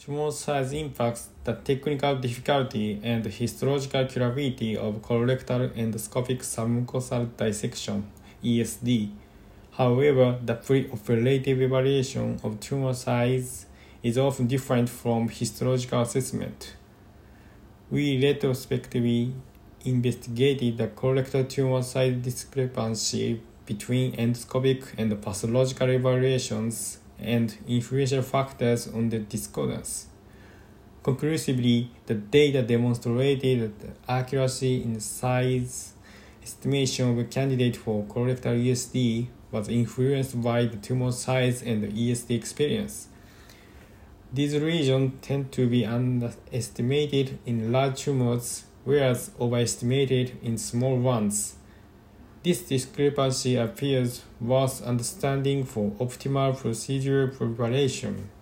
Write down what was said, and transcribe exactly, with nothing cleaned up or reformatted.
Tumor size impacts the technical difficulty and histological curability of colorectal endoscopic submucosal dissection (E S D). However, the pre-operative evaluation of tumor size is often different from histological assessment. We retrospectively investigated the colorectal tumor size discrepancy between endoscopic and pathological evaluations and influential factors on the discordance. Conclusively, the data demonstrated that the accuracy in size estimation of a candidate for colorectal E S D was influenced by the tumor size and the E S D experience. These regions tend to be underestimated in large tumors, whereas overestimated in small ones. This discrepancy appears worth understanding for optimal procedural preparation.